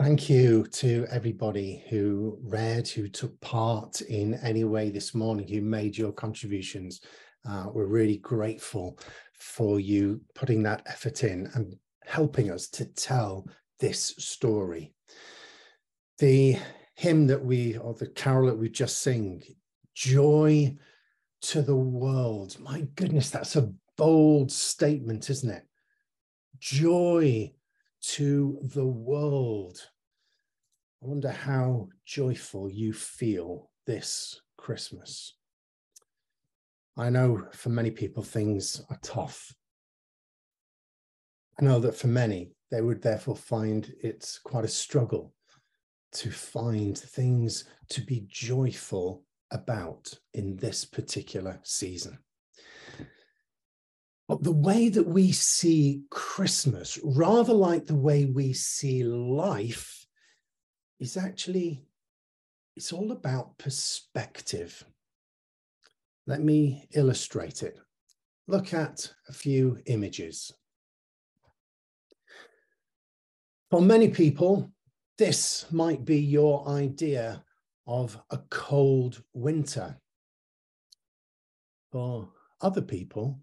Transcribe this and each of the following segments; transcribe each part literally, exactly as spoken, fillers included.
Thank you to everybody who read, who took part in any way this morning, who made your contributions. Uh, we're really grateful for you putting that effort in and helping us to tell this story. The hymn that we, or the carol that we just sing, Joy to the World. My goodness, that's a bold statement, isn't it? Joy to the world. I wonder how joyful you feel this Christmas. I know for many people things are tough. I know that for many, they would therefore find it's quite a struggle to find things to be joyful about in this particular season. But the way that we see Christmas, rather like the way we see life, is actually, it's all about perspective. Let me illustrate it. Look at a few images. For many people, this might be your idea of a cold winter. For other people,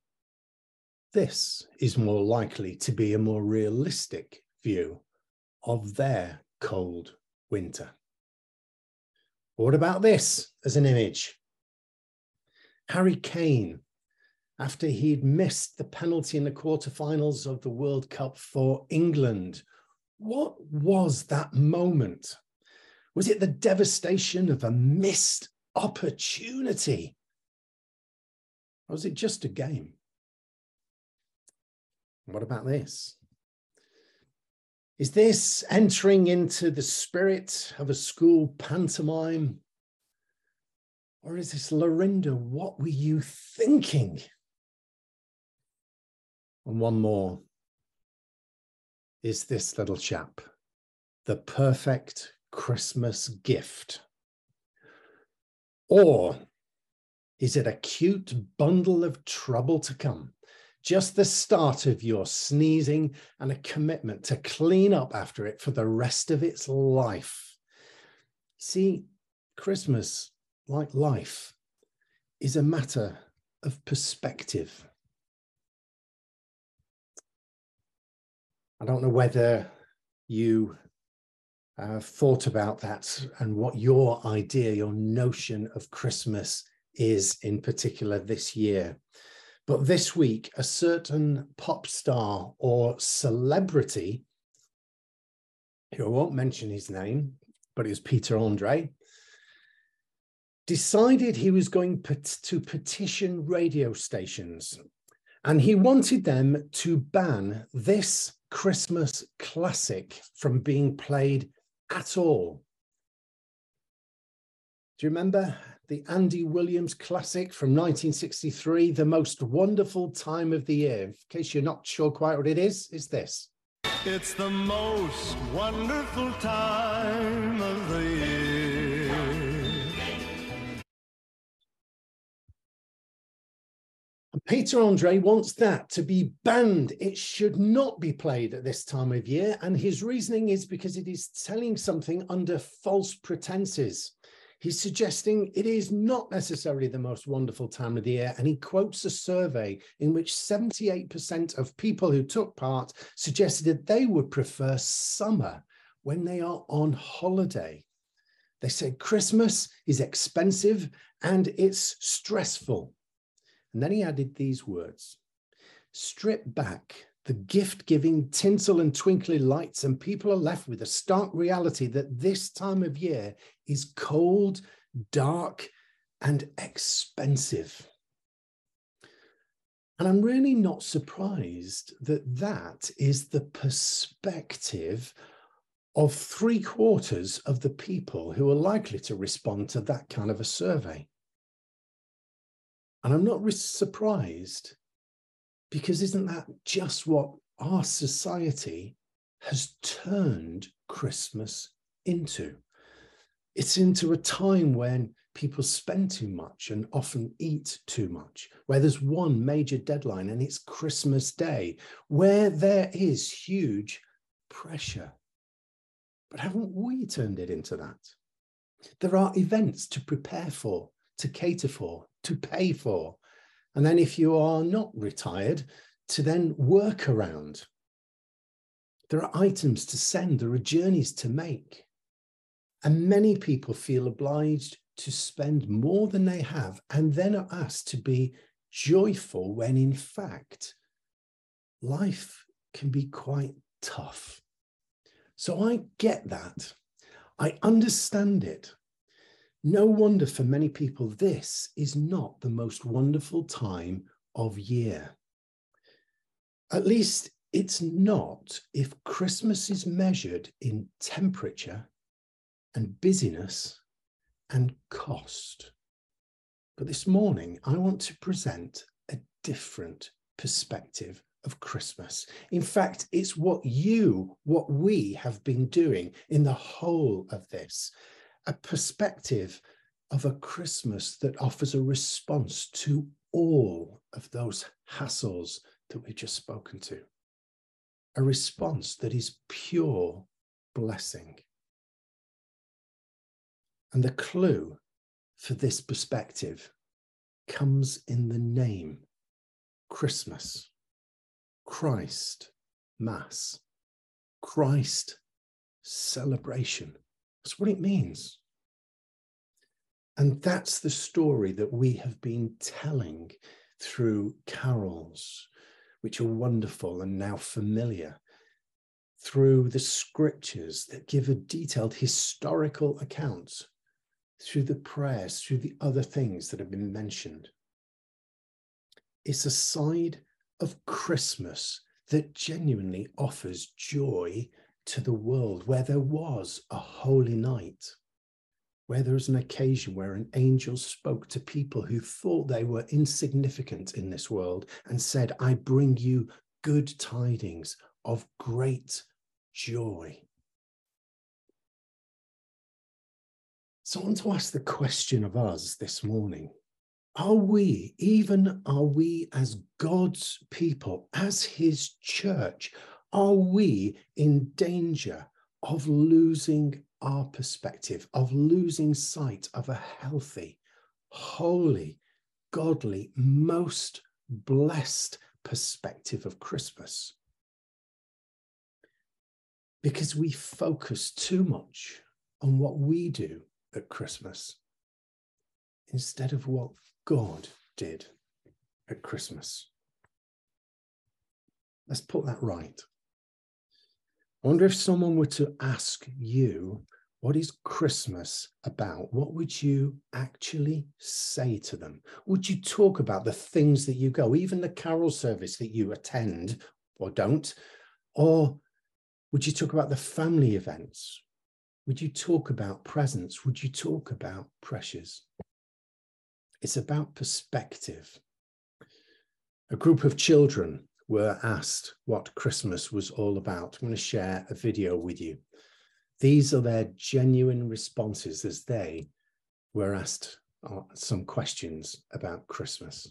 this is more likely to be a more realistic view of their cold winter. What about this as an image? Harry Kane, after he'd missed the penalty in the quarterfinals of the World Cup for England, what was that moment? Was it the devastation of a missed opportunity? Or was it just a game? What about this? Is this entering into the spirit of a school pantomime? Or is this, Lorinda, what were you thinking? And one more. Is this little chap the perfect Christmas gift? Or is it a cute bundle of trouble to come? Just the start of your sneezing and a commitment to clean up after it for the rest of its life. See, Christmas, like life, is a matter of perspective. I don't know whether you uh, thought about that and what your idea, your notion of Christmas is in particular this year. But this week, a certain pop star or celebrity, who I won't mention his name, but it was Peter Andre, decided he was going to petition radio stations, and he wanted them to ban this Christmas classic from being played at all. Do you remember the Andy Williams classic from nineteen sixty-three, The Most Wonderful Time of the Year? In case you're not sure quite what it is, is this. It's the most wonderful time of the year. Peter Andre wants that to be banned. It should not be played at this time of year. And his reasoning is because it is telling something under false pretenses. He's suggesting it is not necessarily the most wonderful time of the year. And he quotes a survey in which seventy-eight percent of people who took part suggested that they would prefer summer when they are on holiday. They said Christmas is expensive and it's stressful. And then he added these words: strip back the gift-giving tinsel and twinkly lights, and people are left with a stark reality that this time of year is cold, dark, and expensive. And I'm really not surprised that that is the perspective of three quarters of the people who are likely to respond to that kind of a survey. And I'm not surprised, because isn't that just what our society has turned Christmas into? It's into a time when people spend too much and often eat too much, where there's one major deadline and it's Christmas Day, where there is huge pressure. But haven't we turned it into that? There are events to prepare for, to cater for, to pay for. And then if you are not retired, to then work around. There are items to send, there are journeys to make. And many people feel obliged to spend more than they have and then are asked to be joyful when in fact, life can be quite tough. So I get that. I understand it. No wonder for many people, this is not the most wonderful time of year. At least it's not if Christmas is measured in temperature and busyness and cost. But this morning, I want to present a different perspective of Christmas. In fact, it's what you, what we have been doing in the whole of this, a perspective of a Christmas that offers a response to all of those hassles that we've just spoken to. A response that is pure blessing. And the clue for this perspective comes in the name, Christmas. Christ Mass, Christ celebration. That's what it means. And that's the story that we have been telling through carols, which are wonderful and now familiar, through the scriptures that give a detailed historical account, through the prayers, through the other things that have been mentioned. It's a side of Christmas that genuinely offers joy to the world, where there was a holy night, where there was an occasion where an angel spoke to people who thought they were insignificant in this world and said, I bring you good tidings of great joy. So I want to ask the question of us this morning. Are we, even are we as God's people, as his church, are we in danger of losing our perspective, of losing sight of a healthy, holy, godly, most blessed perspective of Christmas? Because we focus too much on what we do at Christmas instead of what God did at Christmas. Let's put that right. I wonder if someone were to ask you, what is Christmas about? What would you actually say to them? Would you talk about the things that you go, even the carol service that you attend or don't? Or would you talk about the family events? Would you talk about presents? Would you talk about pressures? It's about perspective. A group of children were asked what Christmas was all about. I'm going to share a video with you. These are their genuine responses as they were asked some questions about Christmas.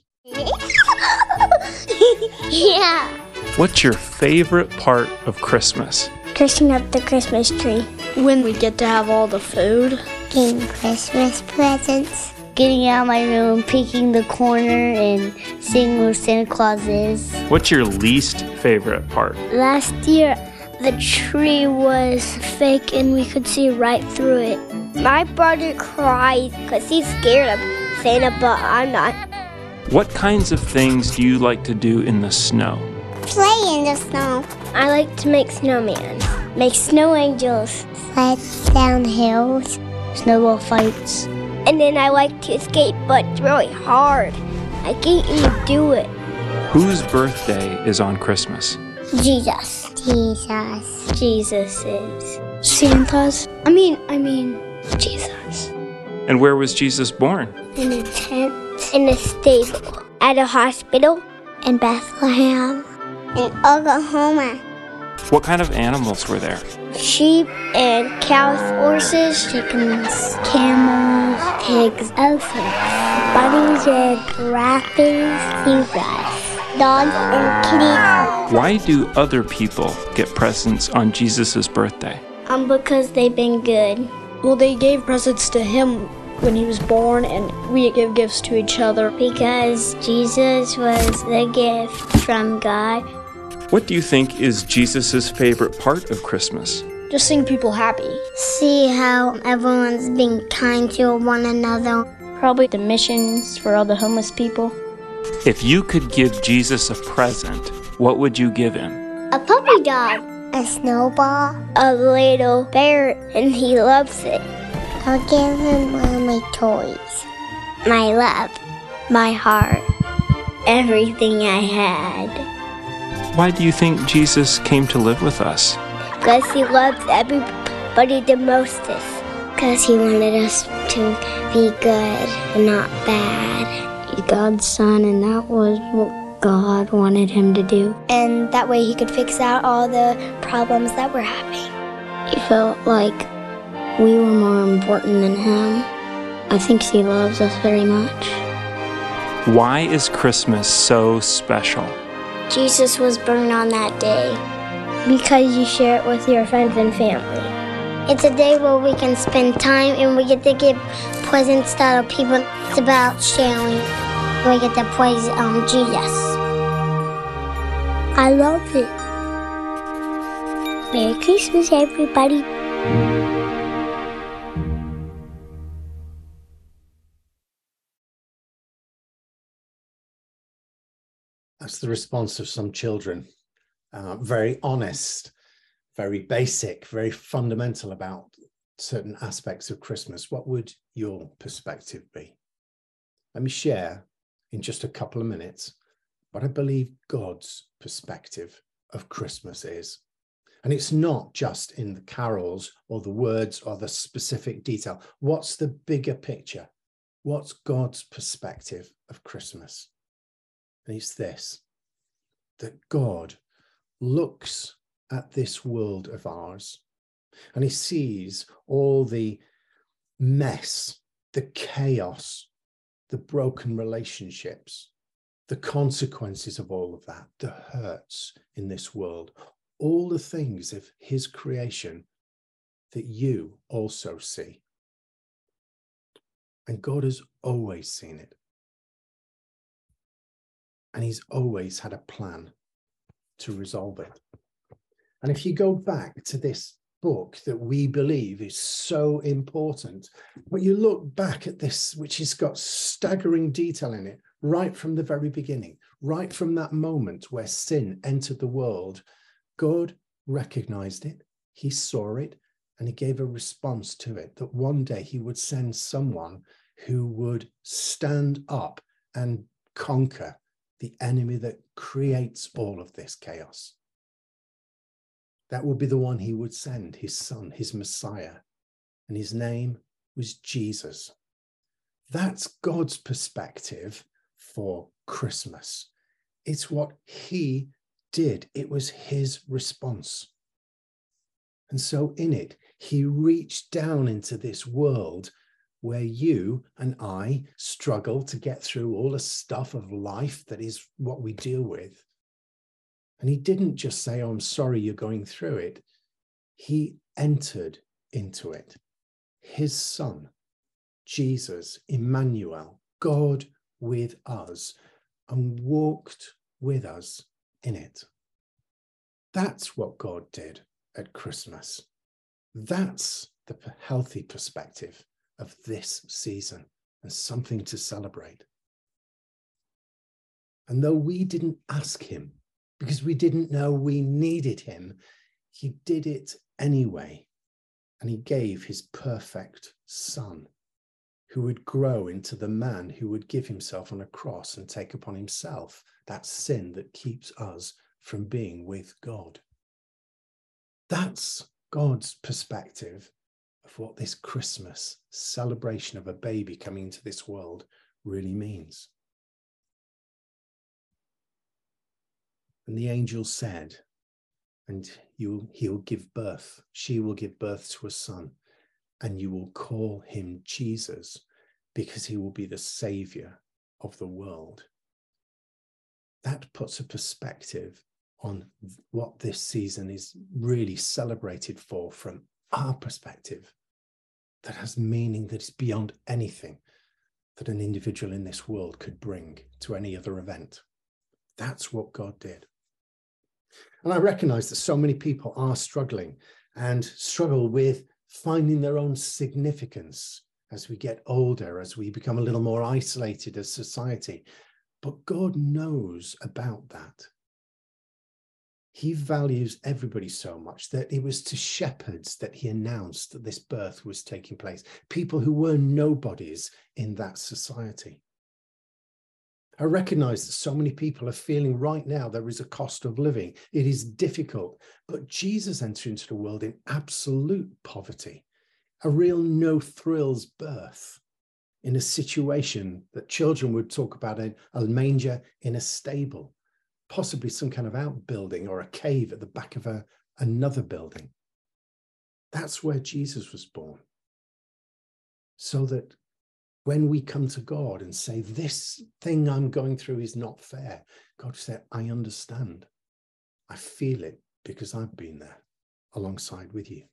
Yeah. What's your favorite part of Christmas? Dressing up the Christmas tree. When we get to have all the food. Getting Christmas presents. Getting out of my room, peeking the corner, and seeing where Santa Claus is. What's your least favorite part? Last year, the tree was fake and we could see right through it. My brother cries because he's scared of Santa, but I'm not. What kinds of things do you like to do in the snow? Play in the snow. I like to make snowmen, make snow angels, slide down hills, snowball fights. And then I like to skate, but it's really hard. I can't even do it. Whose birthday is on Christmas? Jesus. Jesus. Jesus is Santa's. I mean, I mean, Jesus. And where was Jesus born? In a tent. In a stable. At a hospital. In Bethlehem. In Oklahoma. What kind of animals were there? Sheep and cows, horses, chickens, camels, pigs, elephants, bunnies and giraffes, zebras, dogs and kitties. Why do other people get presents on Jesus' birthday? Um, because they've been good. Well, they gave presents to him when he was born, and we give gifts to each other. Because Jesus was the gift from God. What do you think is Jesus' favorite part of Christmas? Just seeing people happy. See how everyone's being kind to one another. Probably the missions for all the homeless people. If you could give Jesus a present, what would you give him? A puppy dog. A snowball. A little bear, and he loves it. I'll give him all my toys. My love. My heart. Everything I had. Why do you think Jesus came to live with us? Because he loves everybody the mostest. Because he wanted us to be good and not bad. He's God's son, and that was what God wanted him to do. And that way he could fix out all the problems that we're having. He felt like we were more important than him. I think he loves us very much. Why is Christmas so special? Jesus was born on that day. Because you share it with your friends and family. It's a day where we can spend time and we get to give presents to other people. It's about sharing. We get to praise um, Jesus. I love it. Merry Christmas, everybody. That's the response of some children. Uh, very honest, very basic, very fundamental about certain aspects of Christmas. What would your perspective be? Let me share in just a couple of minutes what I believe God's perspective of Christmas is. And it's not just in the carols or the words or the specific detail. What's the bigger picture? What's God's perspective of Christmas? And it's this, that God looks at this world of ours and he sees all the mess, the chaos, the broken relationships, the consequences of all of that, the hurts in this world, all the things of his creation that you also see. And God has always seen it. And he's always had a plan to resolve it. And if you go back to this book that we believe is so important, but you look back at this, which has got staggering detail in it, right from the very beginning, right from that moment where sin entered the world, God recognized it, he saw it, and he gave a response to it, that one day he would send someone who would stand up and conquer the enemy that creates all of this chaos. That would be the one he would send, his son, his Messiah. And his name was Jesus. That's God's perspective for Christmas. It's what he did. It was his response. And so in it, he reached down into this world where you and I struggle to get through all the stuff of life that is what we deal with. And he didn't just say, oh, I'm sorry you're going through it. He entered into it. His son, Jesus, Emmanuel, God with us, and walked with us in it. That's what God did at Christmas. That's the healthy perspective of this season, and something to celebrate. And though we didn't ask him, because we didn't know we needed him, he did it anyway. And he gave his perfect son, who would grow into the man who would give himself on a cross and take upon himself that sin that keeps us from being with God. That's God's perspective of what this Christmas celebration of a baby coming into this world really means. And the angel said, and you, he'll give birth, she will give birth to a son, and you will call him Jesus, because he will be the savior of the world. That puts a perspective on what this season is really celebrated for from our perspective that has meaning that is beyond anything that an individual in this world could bring to any other event. That's what God did. And I recognize that so many people are struggling and struggle with finding their own significance as we get older, as we become a little more isolated as society. But God knows about that. He values everybody so much that it was to shepherds that he announced that this birth was taking place, people who were nobodies in that society. I recognize that so many people are feeling right now there is a cost of living. It is difficult, but Jesus entered into the world in absolute poverty, a real no-thrills birth in a situation that children would talk about in a manger in a stable, possibly some kind of outbuilding or a cave at the back of a, another building. That's where Jesus was born. So that when we come to God and say, this thing I'm going through is not fair, God said, I understand. I feel it because I've been there alongside with you.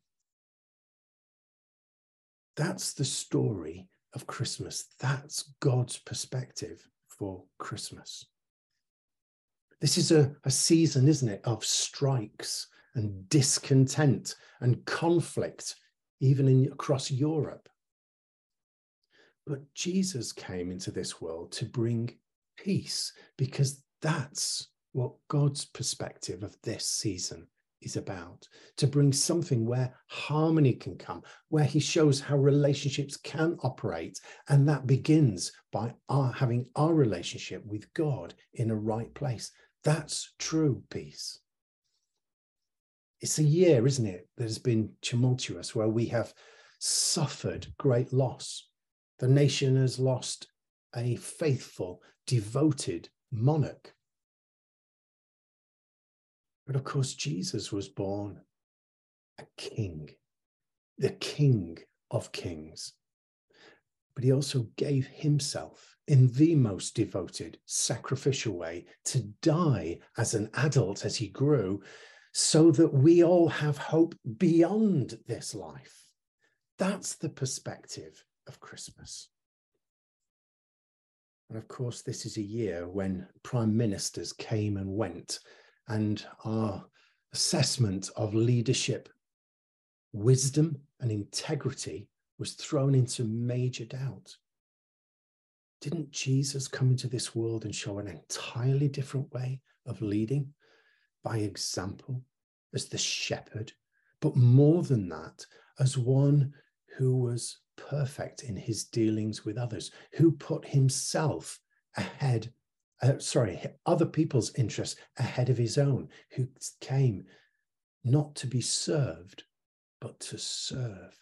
That's the story of Christmas. That's God's perspective for Christmas. This is a, a season, isn't it, of strikes and discontent and conflict, even in, across Europe. But Jesus came into this world to bring peace, because that's what God's perspective of this season is about, to bring something where harmony can come, where he shows how relationships can operate. And that begins by our having our relationship with God in a right place. That's true peace. It's a year, isn't it, that has been tumultuous, where we have suffered great loss. The nation has lost a faithful, devoted monarch. But of course, Jesus was born a king, the King of Kings. But he also gave himself in the most devoted, sacrificial way to die as an adult as he grew, so that we all have hope beyond this life. That's the perspective of Christmas. And of course, this is a year when prime ministers came and went, and our assessment of leadership, wisdom, and integrity was thrown into major doubt. Didn't Jesus come into this world and show an entirely different way of leading by example, as the shepherd, but more than that, as one who was perfect in his dealings with others, who put himself ahead, uh, sorry, other people's interests ahead of his own, who came not to be served, but to serve.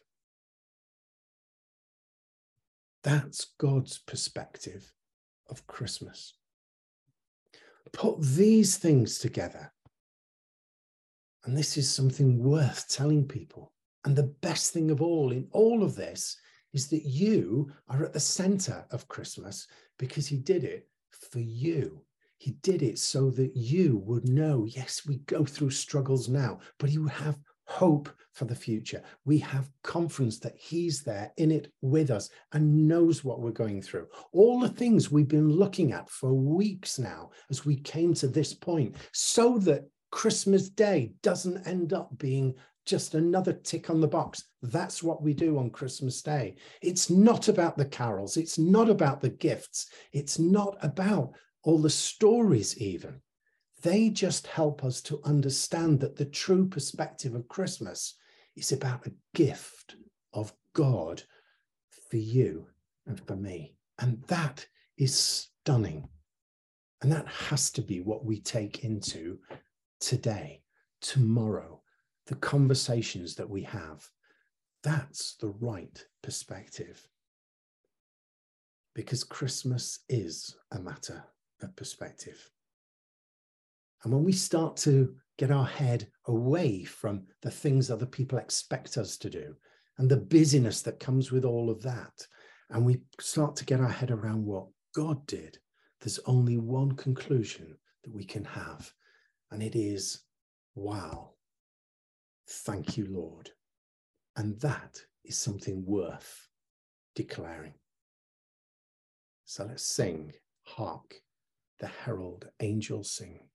That's God's perspective of Christmas. Put these things together, and this is something worth telling people. And the best thing of all in all of this is that you are at the center of Christmas, because he did it for you. He did it so that you would know, yes, we go through struggles now, but you have hope for the future. We have confidence that he's there in it with us and knows what we're going through. All the things we've been looking at for weeks now as we came to this point, so that Christmas Day doesn't end up being just another tick on the box. That's what we do on Christmas Day. It's not about the carols. It's not about the gifts. It's not about all the stories even. They just help us to understand that the true perspective of Christmas is about a gift of God for you and for me. And that is stunning. And that has to be what we take into today, tomorrow, the conversations that we have. That's the right perspective. Because Christmas is a matter of perspective. And when we start to get our head away from the things other people expect us to do and the busyness that comes with all of that, and we start to get our head around what God did, there's only one conclusion that we can have. And it is, wow, thank you, Lord. And that is something worth declaring. So let's sing, hark, the herald angels sing.